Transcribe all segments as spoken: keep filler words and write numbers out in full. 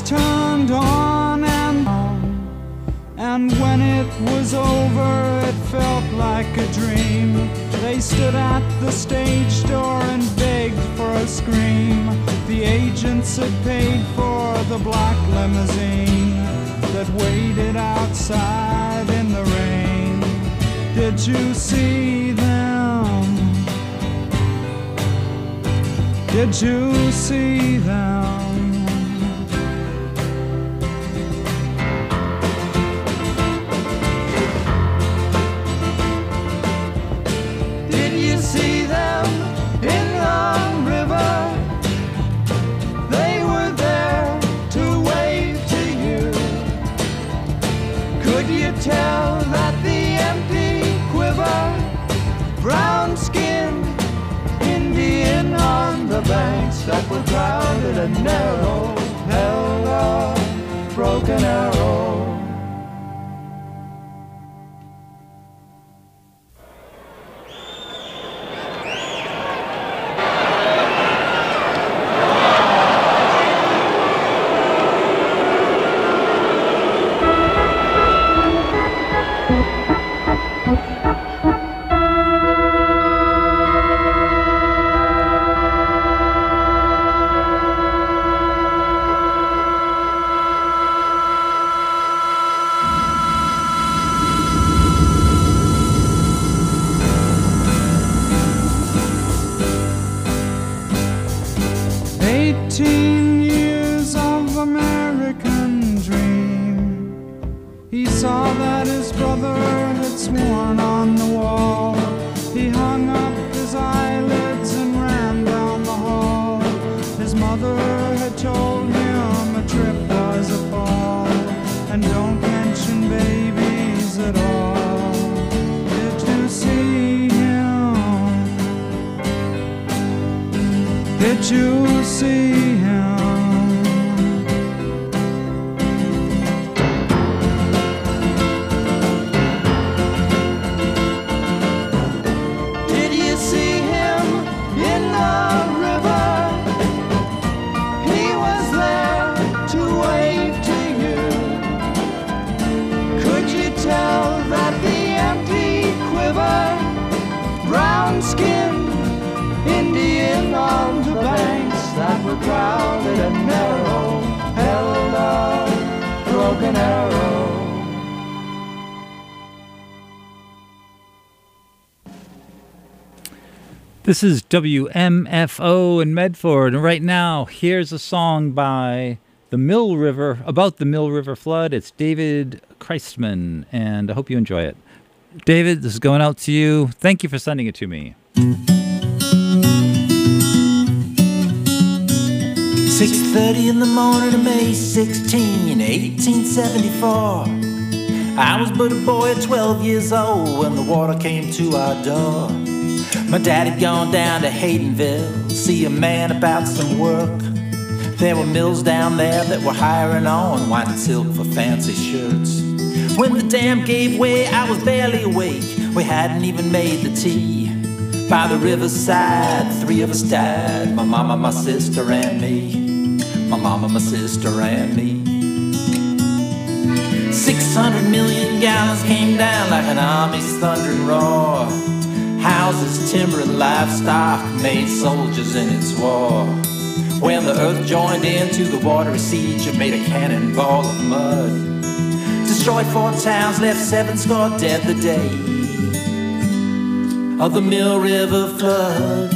turned on and on, and when it was over it felt like a dream. They stood at the stage door and begged for a scream. The agents had paid for the black limousine that waited outside in the rain. Did you see them? Did you see them? Did you see them in the river? They were there to wave to you. Could you tell that the empty quiver, brown-skinned Indian on the banks that were crowded and narrow held a broken arrow? Eighteen years of American dream. He saw that his brother had sworn on the wall. He hung up his eyelids and ran down the hall. His mother had told him a trip was a fall, and don't mention babies at all. Did you see him? Did you see him? Did you see him in the river? He was there to wave to you. Could you tell that the empty quiver, brown-skinned Indian on the banks that were crowded and narrow held a broken arrow? This is W M F O in Medford, and right now, here's a song by the Mill River, about the Mill River flood. It's David Christman, and I hope you enjoy it. David, this is going out to you. Thank you for sending it to me. six thirty in the morning of May sixteenth, eighteen seventy-four. I was but a boy at twelve years old when the water came to our door. My dad had gone down to Haydenville, see a man about some work. There were mills down there that were hiring on white silk for fancy shirts. When the dam gave way, I was barely awake. We hadn't even made the tea. By the riverside, three of us died, my mama, my sister, and me. My mama, my sister, and me. Six hundred million gallons came down like an army's thundering roar. Houses, timber, and livestock made soldiers in its war. When the earth joined into the watery siege, it made a cannonball of mud. Destroyed four towns, left seven score dead the day of the Mill River flood.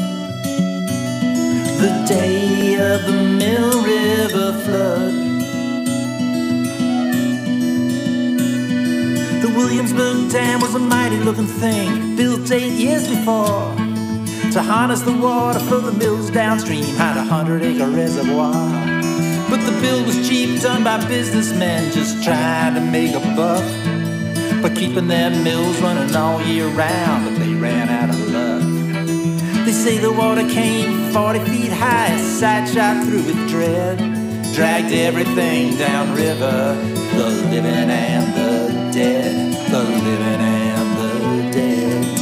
The day of the Mill River flood. The Williamsburg Dam was a mighty looking thing, built eight years before, to harness the water for the mills downstream, had a hundred acre reservoir. But the bill was cheap, done by businessmen just trying to make a buck, by keeping their mills running all year round, but they ran out of luck. They say the water came forty feet high, side shot through with dread, dragged everything downriver, the living and the dead, the living and the dead.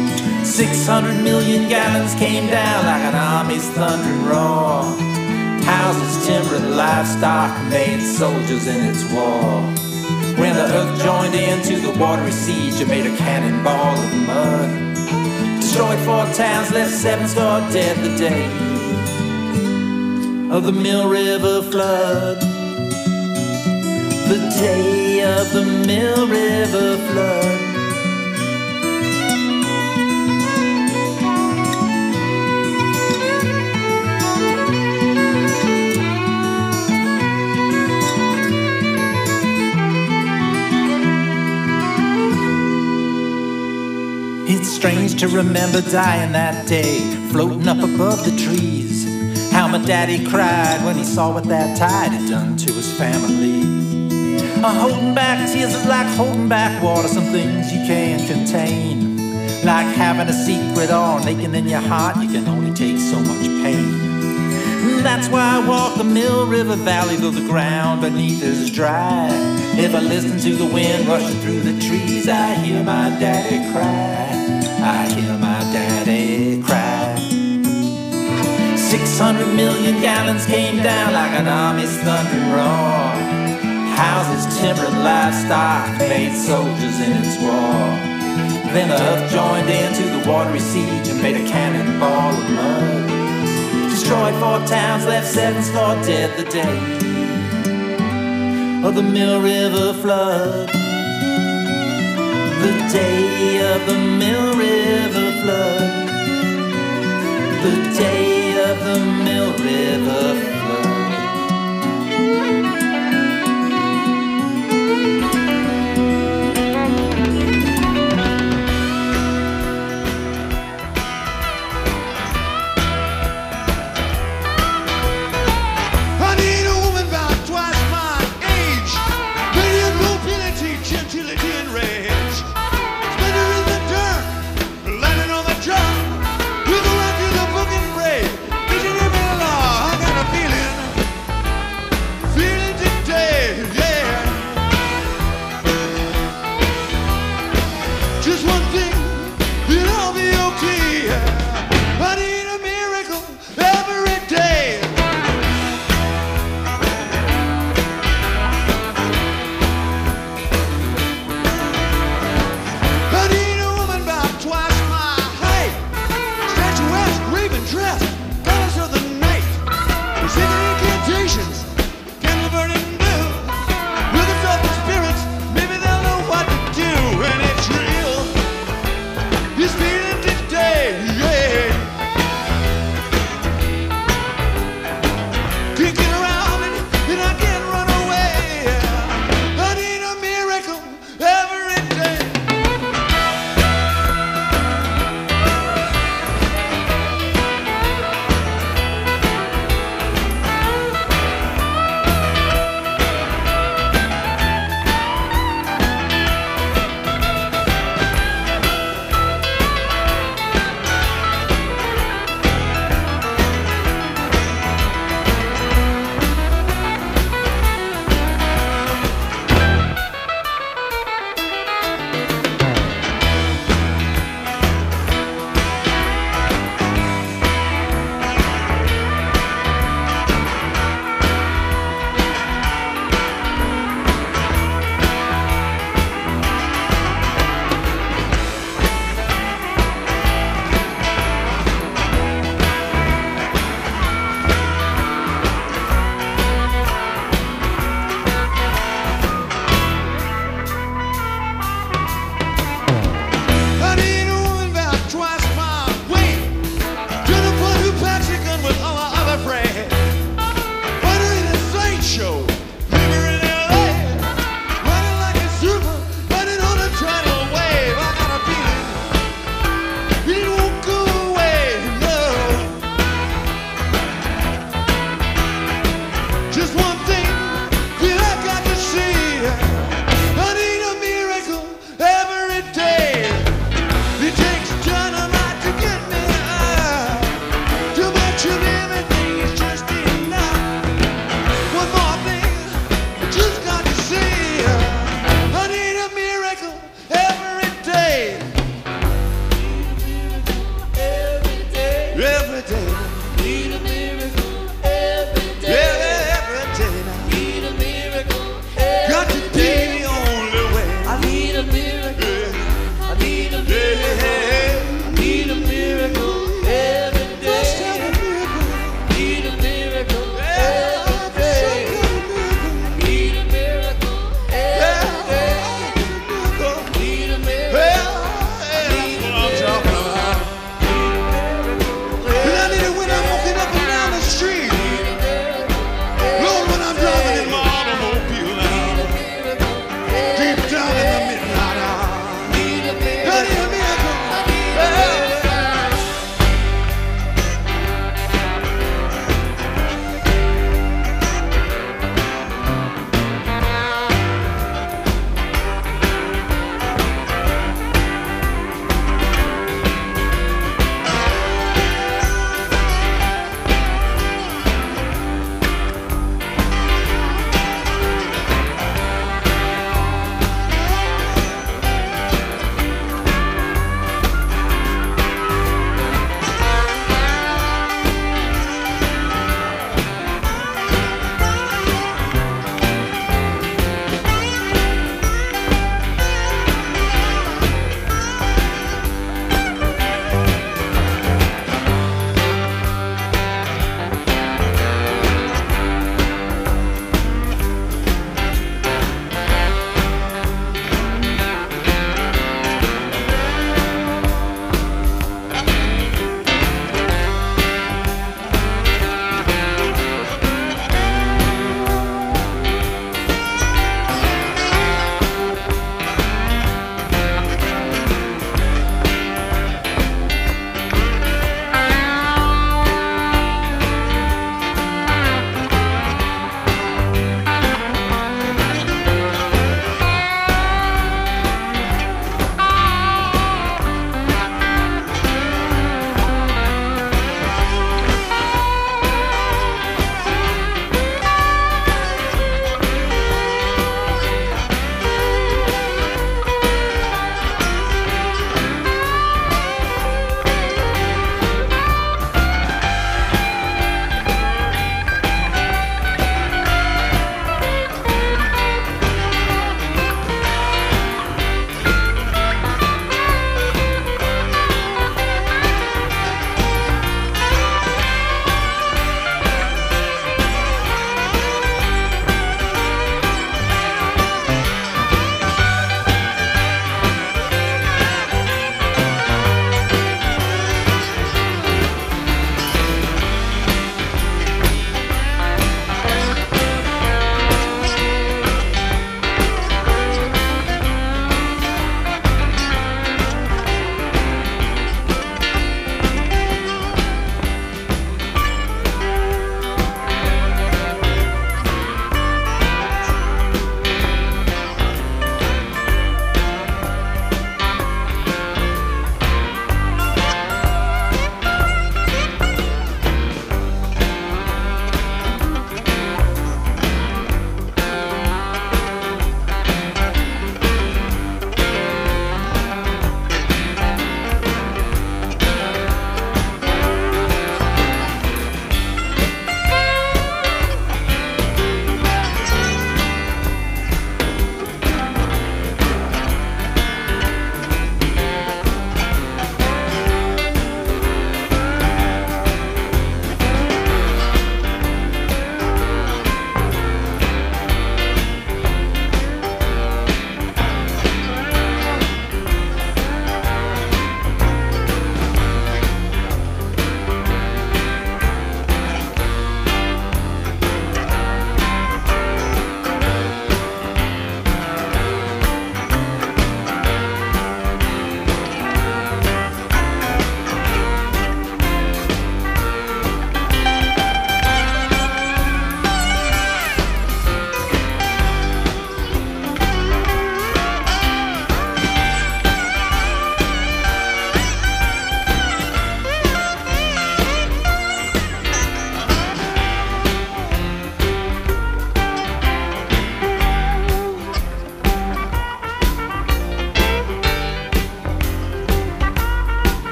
Six hundred million gallons came down like an army's thundering roar. Houses, timber, and livestock made soldiers in its war. When the earth joined into the watery siege, it made a cannonball of mud. Destroyed four towns, left seven score dead the day of the Mill River flood. The day of the Mill River flood. It's strange to remember dying that day, floating up above the trees. How my daddy cried when he saw what that tide had done to his family. Uh, holding back tears is like holding back water, some things you can't contain. Like having a secret all naked in your heart, you can only take so much pain. That's why I walk the Mill River Valley, though the ground beneath is dry. If I listen to the wind rushing through the trees, I hear my daddy cry. I hear my daddy cry. Six hundred million gallons came down like an army's thundering roar. Houses, timber, and livestock made soldiers in its war. Then the earth joined into the watery siege and made a cannonball of mud. Destroyed four towns, left seven score dead the day of the Mill River flood. The day of the Mill River flood. The day of the Mill River flood. I need a woman about twice my age, plenty of mobility, gentility, and rage. Spend her in the dirt, landing on the job, with a run to the book and pray. Did you live in the law? I got a feeling, feeling today, yeah. Just one thing, then I'll be okay. I need a miracle every day. I need a woman about twice my height, statuesque, raven dress, goddess of the night, singing incantations, candle burning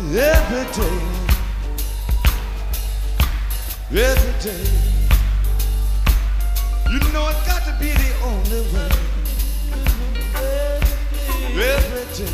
every day, every day. You know it's got to be the only way. Every day,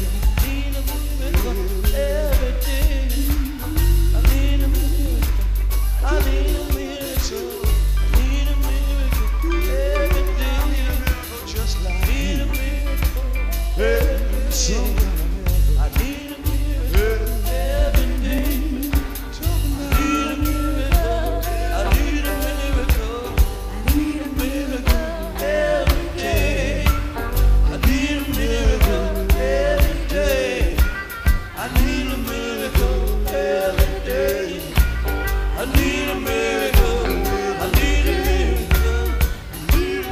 every day, I need a miracle. I need a miracle. I need a miracle. Every day, I need a miracle just like need a miracle. Every day, I need a miracle. Every day, I need a miracle. I need a miracle. I need a miracle. Every day, I need a miracle. Every day, I need a miracle. Every day, I need a miracle. I need a miracle. I need a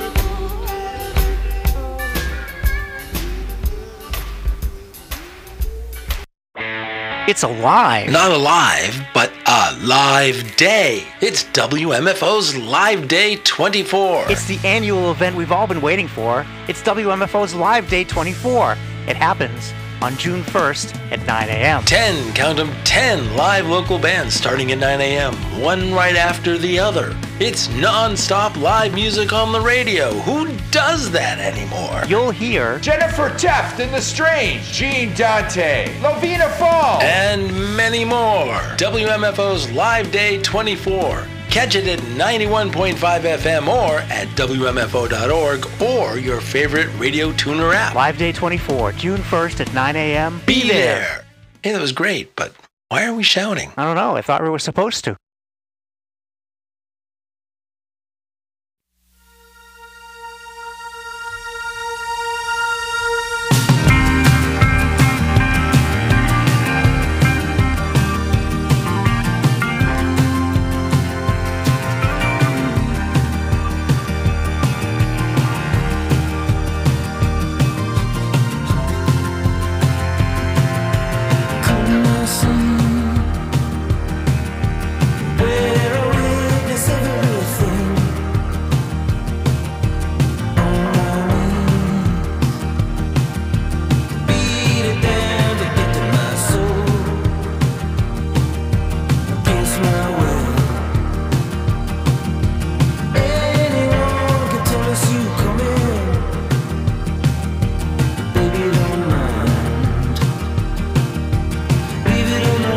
miracle. It's alive. Not alive, but a live day. It's W M F O's Live Day twenty-four. It's the annual event we've all been waiting for. It's W M F O's Live Day twenty-four. It happens on June first at nine a.m. ten, count them, ten live local bands starting at nine a.m., one right after the other. It's non-stop live music on the radio. Who does that anymore? You'll hear Jennifer Teft and The Strange, Gene Dante, Lovina Fall, and many more. W M F O's Live Day twenty-four. Catch it at ninety-one point five F M or at W M F O dot org or your favorite radio tuner app. Live Day twenty-four, June first at nine a.m. Be there. Hey, that was great, but why are we shouting? I don't know. I thought we were supposed to. Leave it on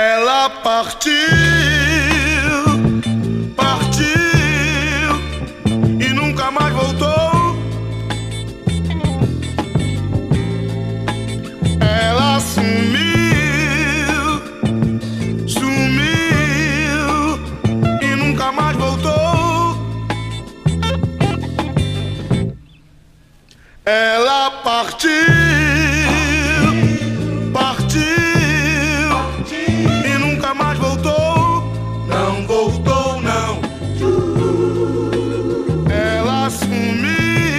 Ela partiu, partiu e nunca mais voltou. Ela sumiu, sumiu e nunca mais voltou. Ela partiu, partiu e nunca mais voltou. Não voltou, não. Ela sumiu,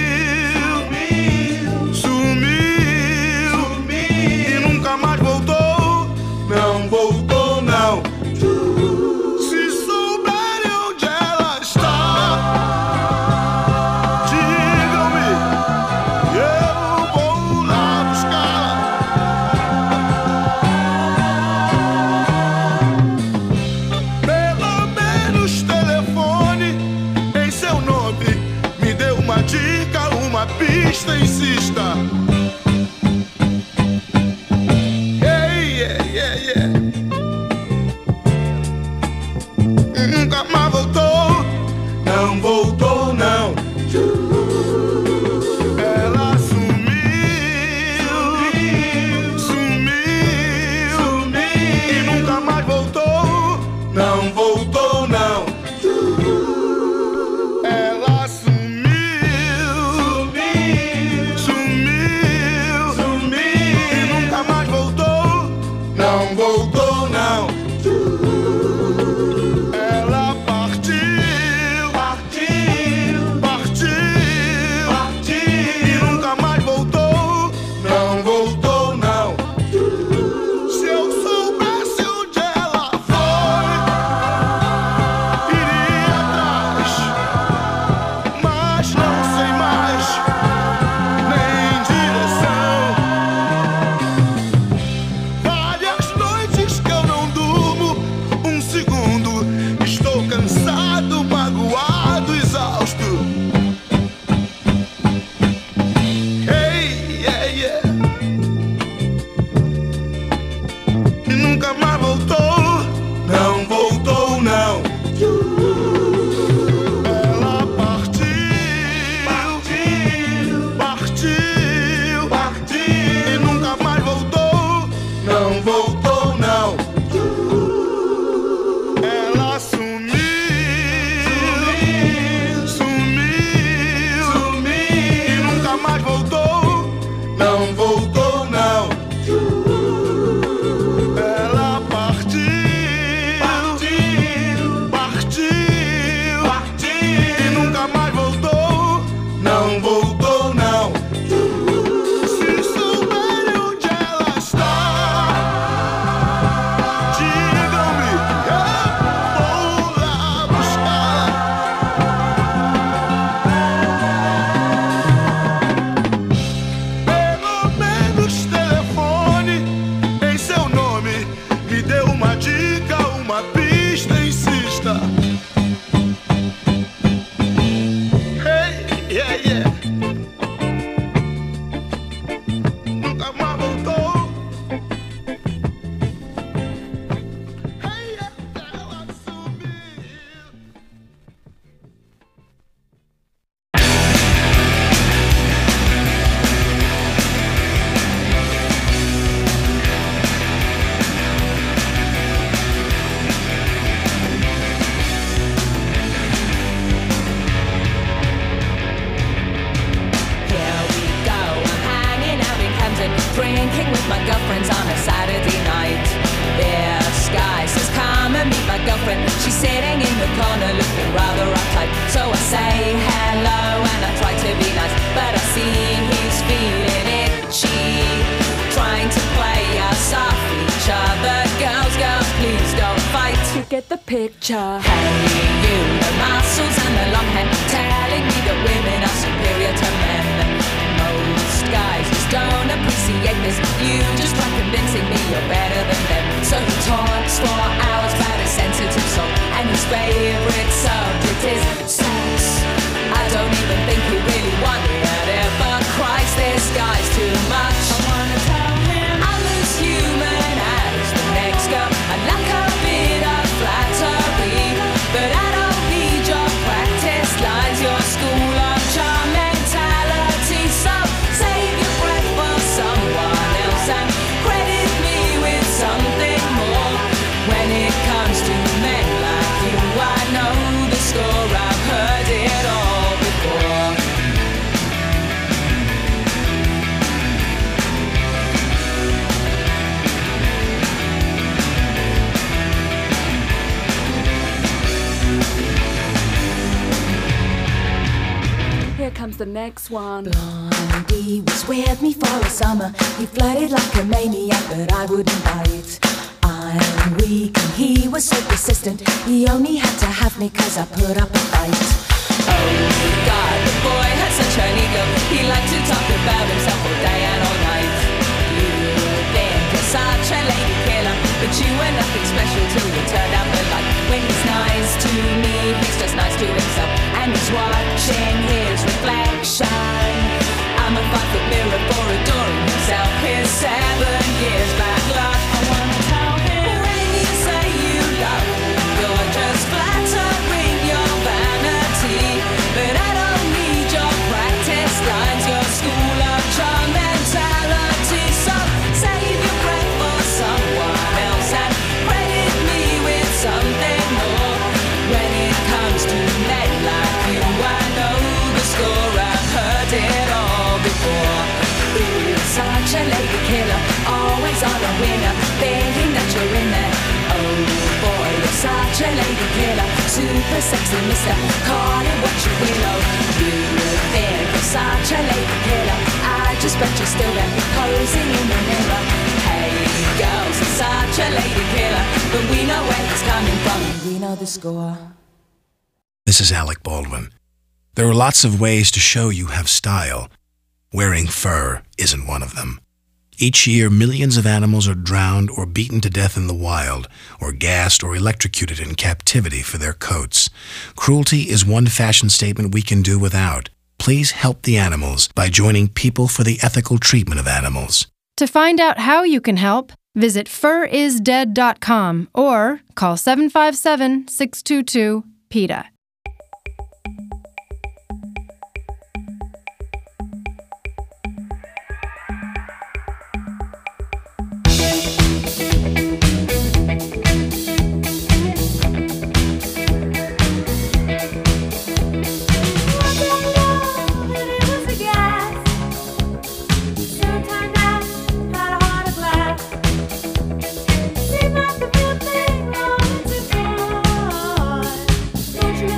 sumiu, sumiu e nunca mais voltou. Não voltou, não. Se souberem onde ela está, digam-me, eu vou lá buscar. Pelo menos telefone em seu nome, me dê uma dica, uma pista, insista. Hey, yeah, yeah, yeah. Nunca mais voltou, não voltou, não. Ela sumiu, sumiu, sumiu e nunca mais voltou, não voltou, não. Ela sumiu, sumiu, sumiu e nunca mais voltou, não voltou, não. Ela partiu, partiu, partiu, partiu e nunca mais voltou, não voltou, não. Se eu soubesse onde ela foi, iria atrás, mas não sei mais nem direção. Várias noites que eu não durmo um segundo, estou cansado, magoado, exausto. Hey, yeah, yeah. E nunca mais voltou, não voltou, não. Ela partiu, partiu, partiu, partiu e nunca mais voltou, não voltou, não. Ela sumiu, sumiu, sumiu e nunca mais voltou, não voltou, não. Ela partiu, partiu, partiu, partiu e nunca mais voltou, não voltou, não. Se souberem onde ela está, digam-me, eu vou lá buscar. Pelo menos telefone em seu nome, me dê uma dica, uma pista, insista. Hey, yeah, yeah. Nunca mais voltou. Hey, yeah, ela sumiu. Here we go, I'm hanging out in Camden, drinking with my girlfriends on a Saturday night. This guy says, come and meet my girlfriend. She's sitting in the corner looking rather uptight. So I say hello and I try to be nice, but I see he's feeling itchy, trying to play us off each other. Girls, girls, please don't fight. You get the picture. Hey, you, the muscles and the long hair, telling me that women are superior to men. Most guys just don't appreciate this. You just try convincing me you're better than them. So he talks for hours about a sensitive soul, and his favorite subject is sex. I don't even think he really wanted it, but Christ, this guy's too much. I wanna tell him I'm as human as the next girl. I like the next one. Blondie was with me for a summer. He flirted like a maniac, but I wouldn't bite. I'm weak and he was so persistent. He only had to have me cause I put up a fight. Oh God, the boy had such an ego. He liked to talk about himself all day and all night. You think you're such a lady killer, but you were nothing special till you turned out the light. When he's nice to me, he's just nice to himself, and he's watching his reflection. I'm a five-foot mirror for adoring himself. His seven years back luck. I wanna tell him, when you say you love me, you're just flattering your vanity. But I don't need your practice lines, your school of charm mentality. So save your breath for someone else and credit me with something more. When it comes to men like you, I know the score. I've heard it all before. Ooh, such a lady killer, always on a winner, thinking that you're in there. Oh boy, you're such a lady killer, super sexy mister, call it what you will. Oh, you think you're such a lady killer, I just bet you're still there, posing in the mirror. Hey girls, you're such a lady killer, but we know where it's coming from, we know the score. This is Alec Baldwin. There are lots of ways to show you have style. Wearing fur isn't one of them. Each year, millions of animals are drowned or beaten to death in the wild, or gassed or electrocuted in captivity for their coats. Cruelty is one fashion statement we can do without. Please help the animals by joining People for the Ethical Treatment of Animals. To find out how you can help, visit fur is dead dot com or call seven five seven, six two two, PETA. Don't you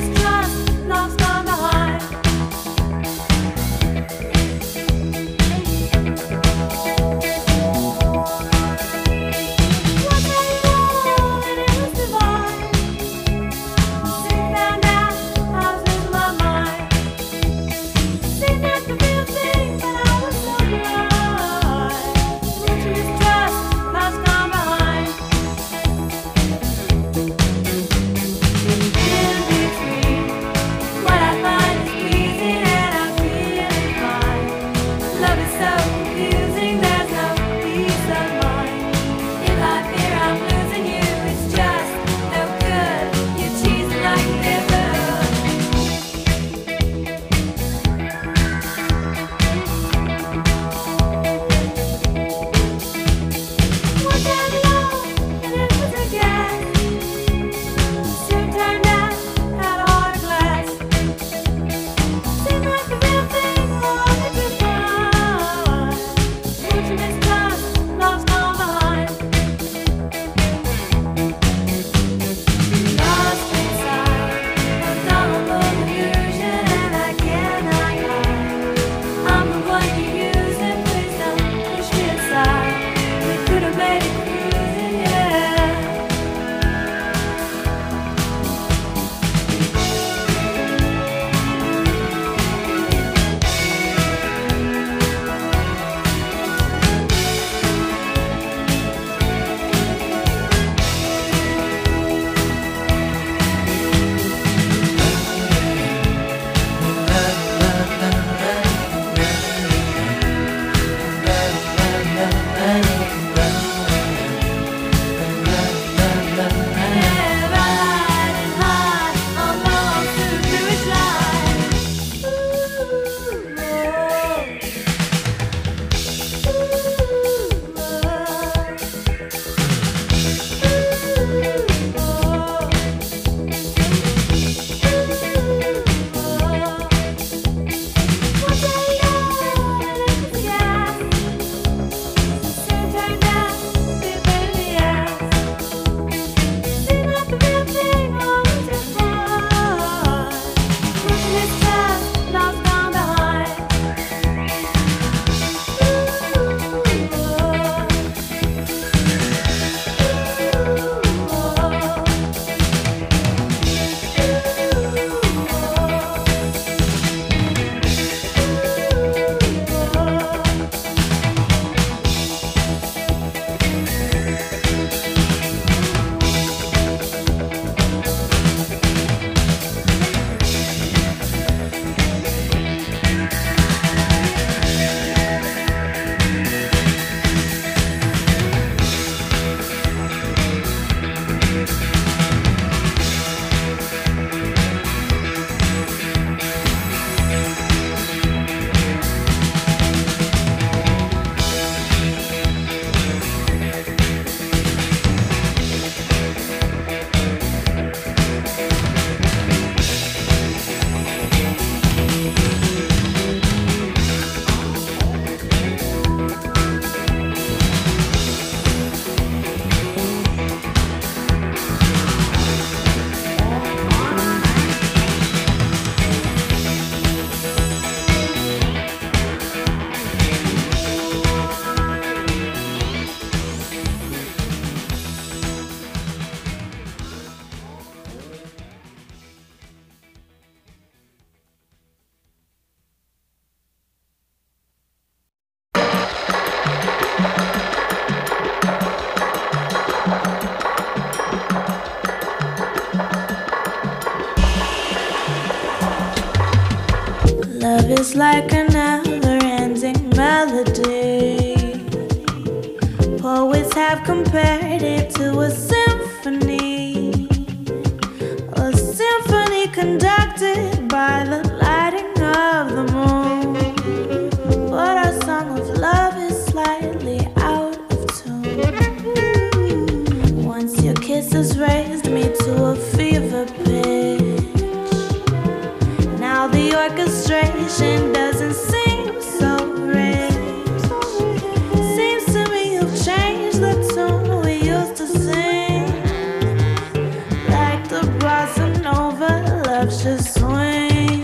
is like a never-ending melody. Poets have compared it to a symphony, a symphony conducted by the lighting of the moon. But our song of love is slightly out of tune. Once your kisses raised me to a fever pitch. Now the orchestration doesn't seem so rich. Seems to me you've changed the tune we used to sing. Like the bossa nova loves just swing.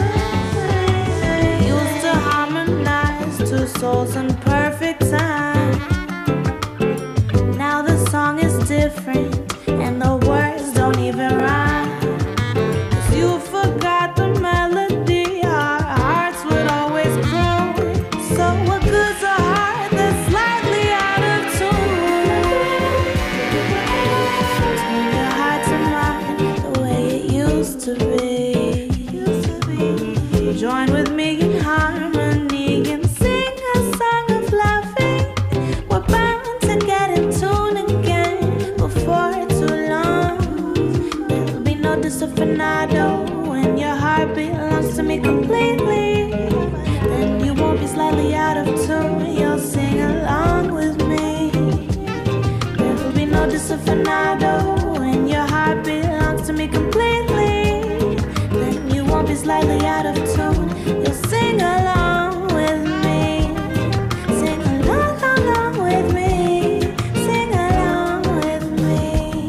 Used to harmonize two souls in perfect time. Now the song is different and the words don't even rhyme. 'Cause you forgot the melody our hearts would always croon. So what good's a heart that's slightly out of tune? Turn your heart to mine the way it used to be. Join with me in harmony and sing a song of loving. We're bound to get in tune again before too long. There'll be no disafinado when your heart belongs to me completely. Then you won't be slightly out of tune, you'll sing along with me. There'll be no disafinado when your heart belongs to me completely. Then you won't be slightly out of tune, you'll sing along with me. Sing along, along with me. Sing along with me.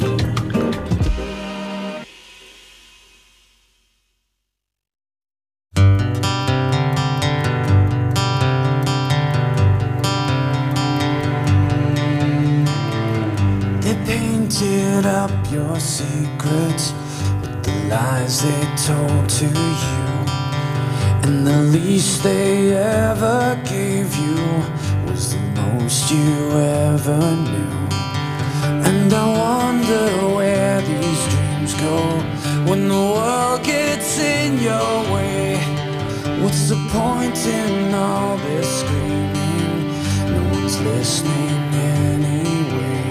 They painted up your secrets with the lies they told to you. And the least they ever gave you was the most you ever knew. And I wonder where these dreams go when the world gets in your way. What's the point in all this screaming? No one's listening anyway.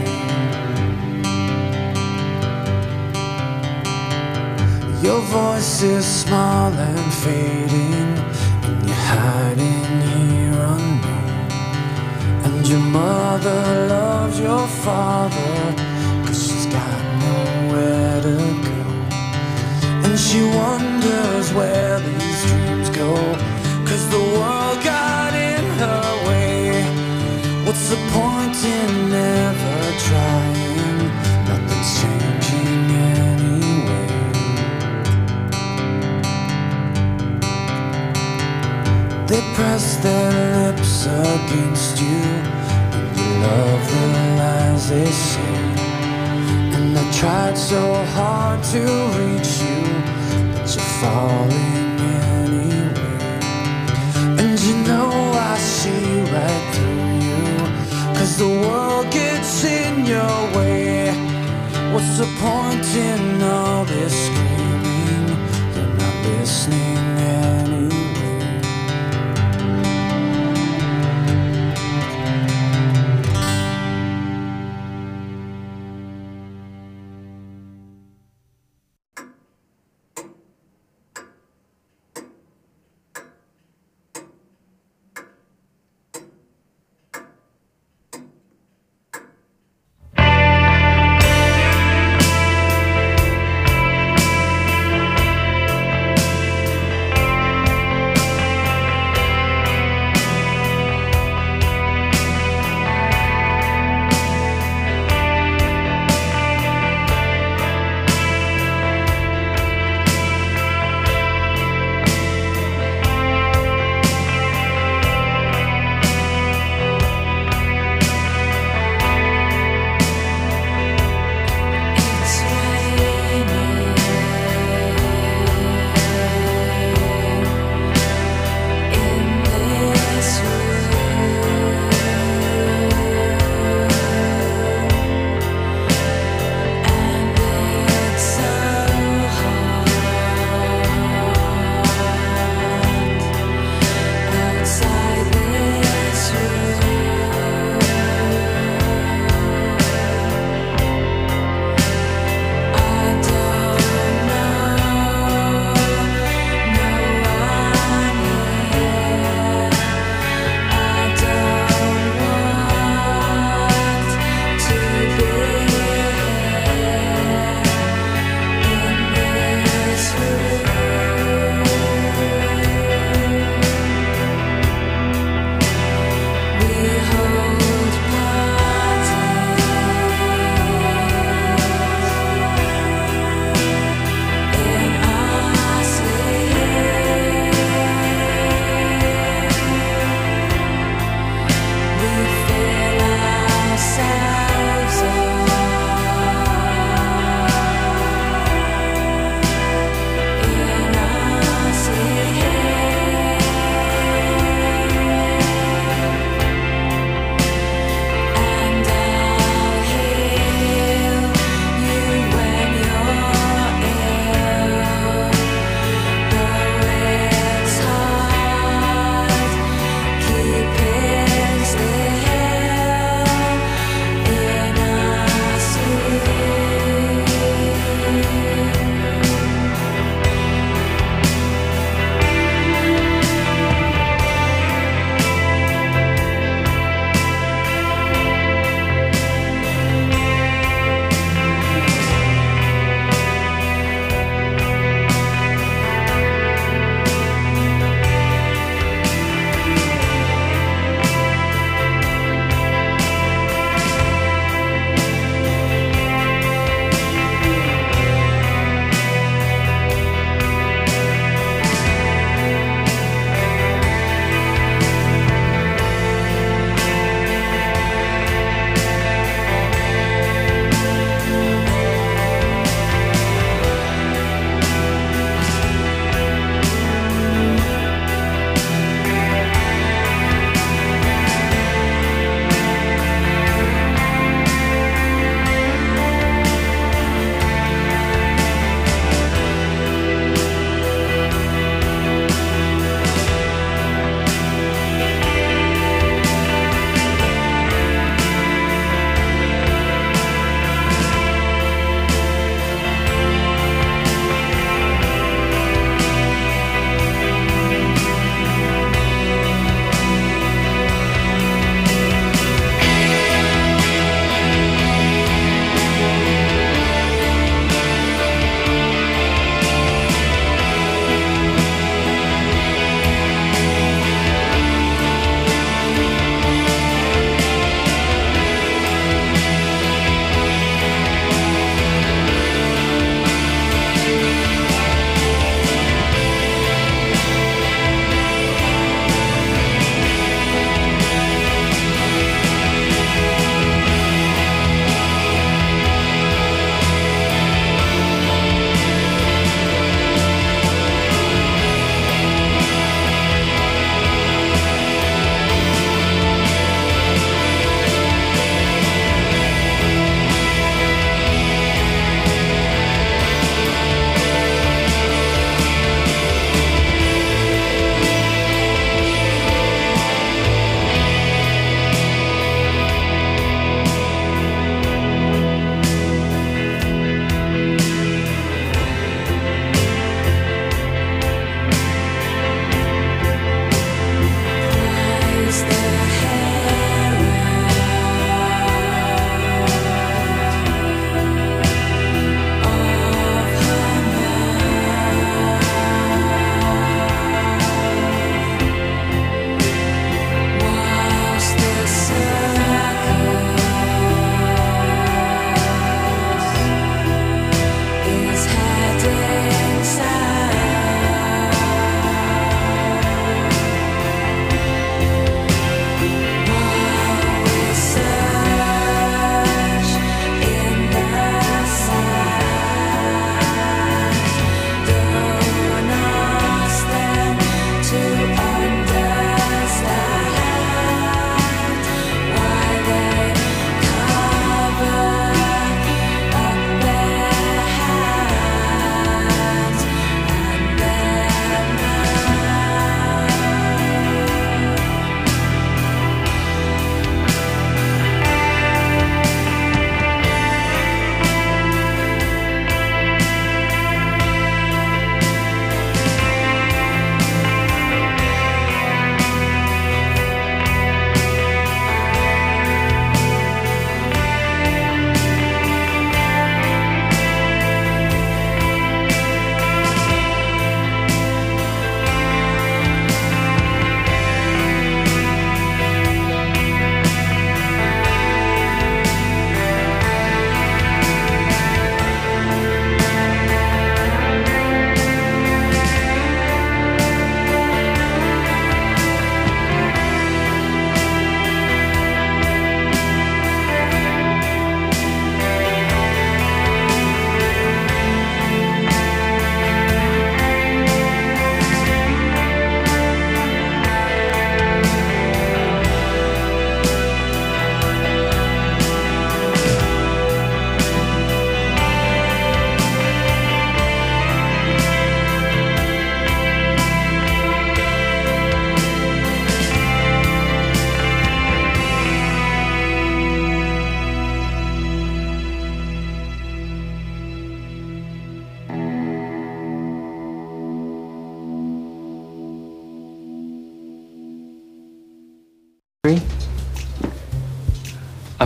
Your voice is small and fading, and you're hiding here unknown. And your mother loves your father, 'cause she's got nowhere to go. And she wonders where these dreams go, 'cause the world got in her way. What's the point in never trying? Nothing's changing anyway. They press their lips against you, and you love the lies they say. And I tried so hard to reach you, but you're falling anyway. And you know I see right through you, 'cause the world gets in your way. What's the point in all this screaming? You're not listening anyway.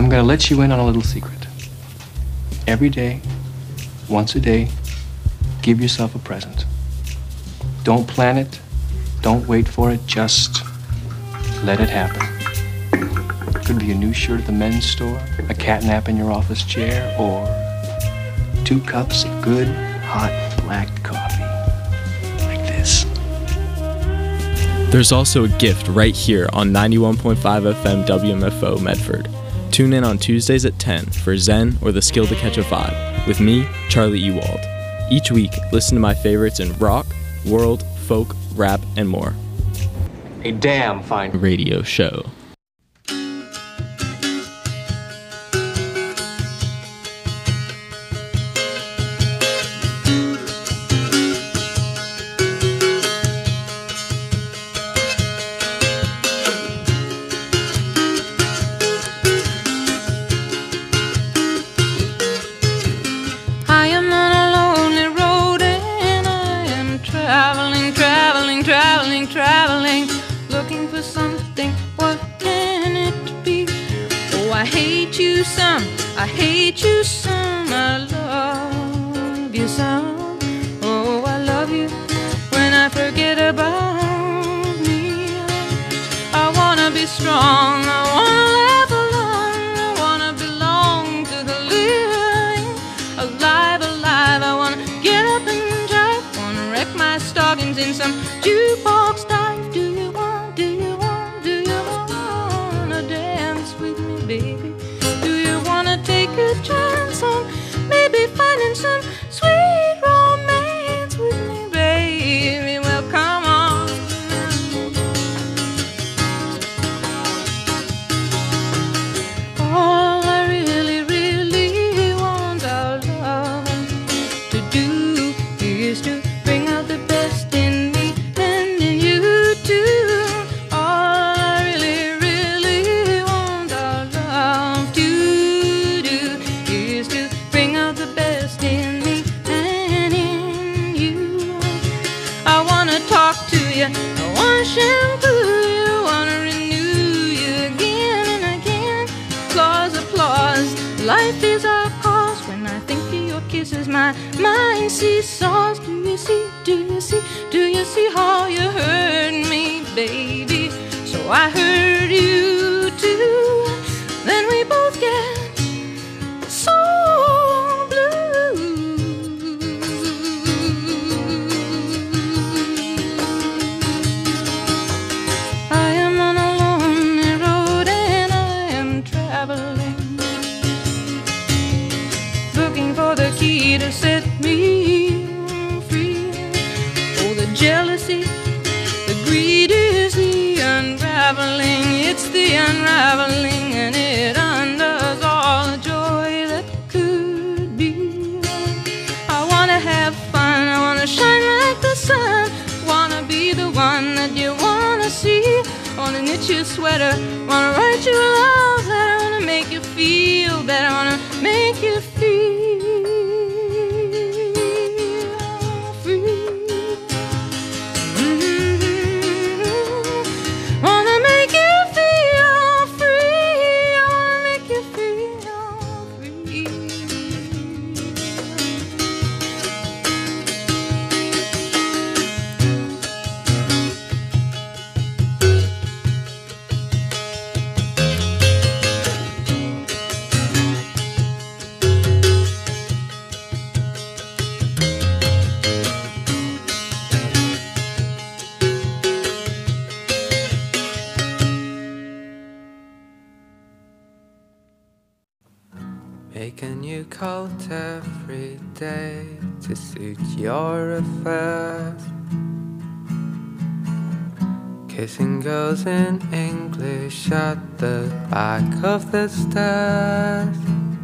I'm gonna let you in on a little secret. Every day, once a day, give yourself a present. Don't plan it, don't wait for it, just let it happen. Could be a new shirt at the men's store, a cat nap in your office chair, or two cups of good, hot, black coffee. Like this. There's also a gift right here on ninety-one point five F M W M F O Medford. Tune in on Tuesdays at ten for Zen or the Skill to Catch a Vibe with me, Charlie Ewald. Each week, listen to my favorites in rock, world, folk, rap, and more. A damn fine radio show. I hate you some, I love you some. Oh, I love you when I forget about me. I wanna be strong, I wanna laugh along, I wanna belong to the living. Alive, alive, I wanna get up and drive, wanna wreck my stockings in some jukebox dive. Do you want, do you want, do you wanna dance with me, baby? Take a chance on maybe finding some sweet romance with me, baby. Well, come on. All I really, really want our love to do is to bring out the best in me and in you too. All I really, really want our love to I wanna shampoo you, wanna renew you again and again. Applause, applause, life is our cause. When I think of your kisses, my mind seesaws. Do you see, do you see, do you see how you hurt me, baby? So I hurt you too. Then we both get so to set me free. Oh, the jealousy, the greed is the unraveling. It's the unraveling, and it undoes all the joy that could be. I wanna have fun, I wanna shine like the sun, wanna be the one that you wanna see. Wanna knit your sweater, wanna write you a love letter, wanna make you feel better, wanna make you feel Make a new coat every day to suit your affairs. Kissing girls in English at the back of the stairs.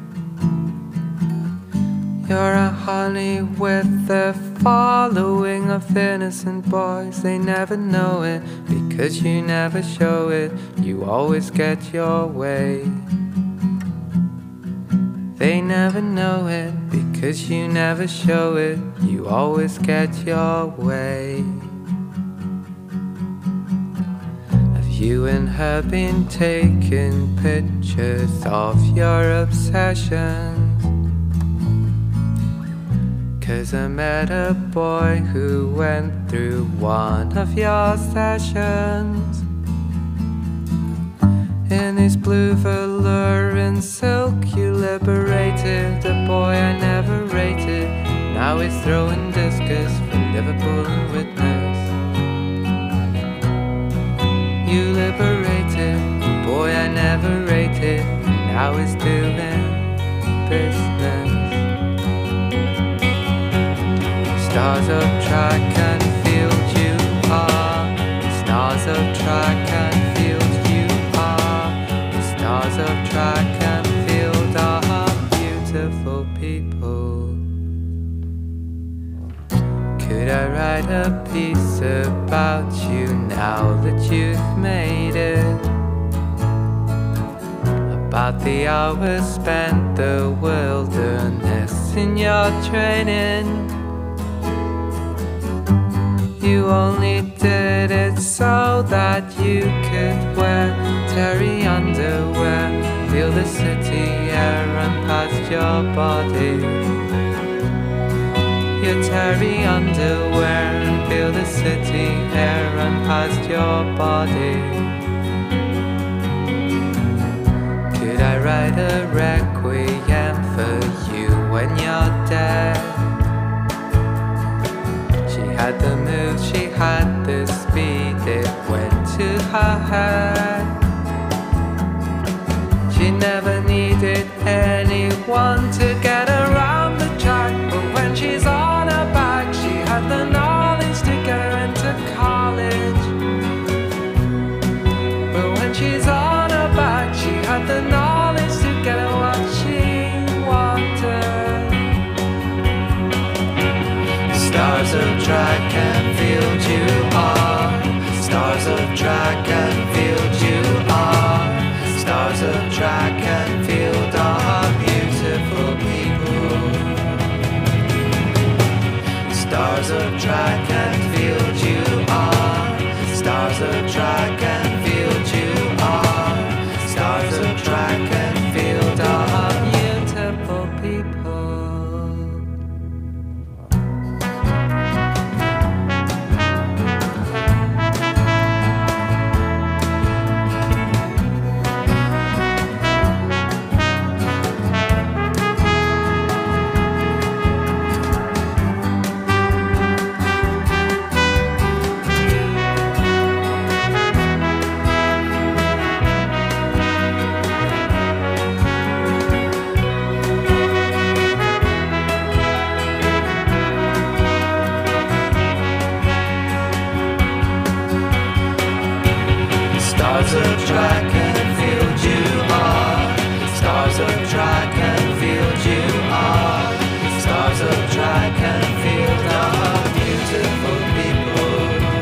You're a honey with a following of innocent boys. They never know it because you never show it. You always get your way. They never know it because you never show it. You always get your way. Have You and her been taking pictures of your obsessions. 'Cause I met a boy who went through one of your sessions. In his blue velour and silk you liberated a boy I never rated. Now he's throwing discus from Liverpool and Witness. You liberated a boy I never rated. Now he's doing business. Stars of track and field you are. Stars of track and field you are. Stars of track and field are beautiful people. Could I write a piece about you now that you've made it? About the hours spent the wilderness in your training. You only did it so that you could wear terry underwear, feel the city air run past your body. Your terry underwear and feel the city air run past your body. Could I write a requiem for you when you're dead? She had the move, she had the speed, it went to her head. She never needed anyone to get around the track, but when she's on her back, she had the knowledge to get her into college. But when she's on her back, she had the knowledge to get her what she wanted. Stars of track and field you are. Stars of track and field you are. Stars of track and field are beautiful people. Stars of track and field you are. Stars of track and field you are. Stars of track and field are beautiful people. Stars of track and field you are. Stars of track and field you are. Stars of track and field are beautiful people.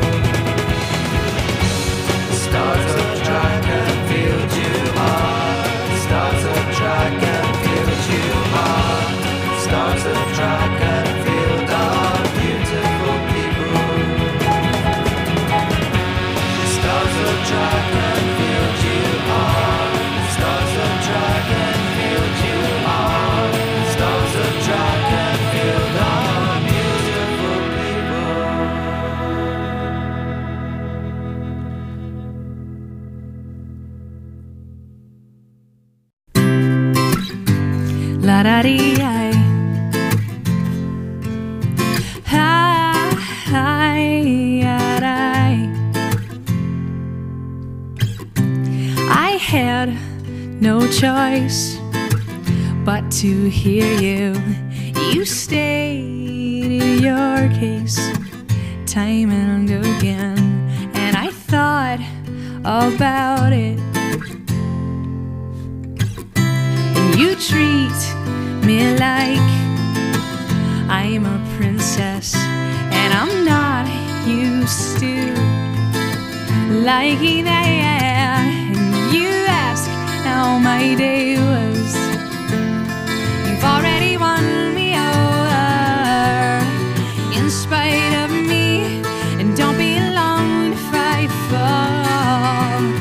Stars of track and field you are. Stars of track and field you are. Stars of track and field are beautiful people. Stars of track and field you are. Stars of track and field you are. Stars of track and field are beautiful people. La da dee I. Hi, hi, hi. I had no choice but to hear you. You stated your case time and again, and I thought about it. And you treat me like I'm a princess, and I'm not used to liking that. You ask how my day was. You've already won me over, in spite of me, and don't be long to fight for.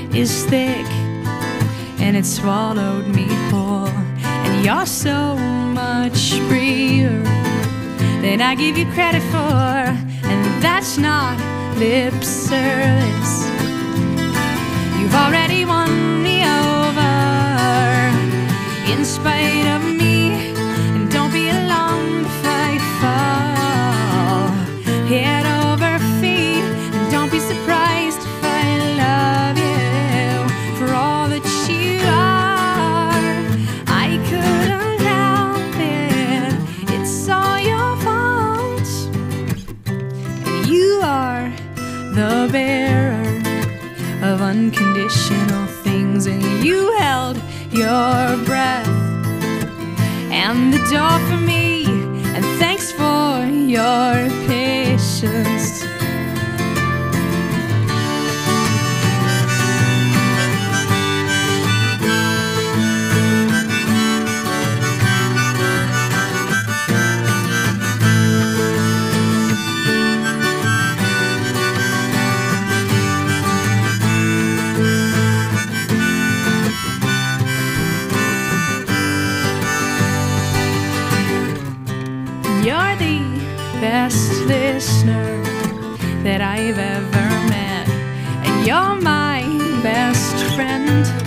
is thick and it swallowed me whole. And you're so much freer than I give you credit for, and that's not lip service. You've already won me over in spite of me, and don't be alarmed if I fall head over feet, and don't be surprised if I love you for all that you are. I couldn't help it, it's all your fault, and you are the bearer of unconditional things, and you held your breath and the door for me, and thanks for your patience. You're the best listener that I've ever met, and you're my best friend.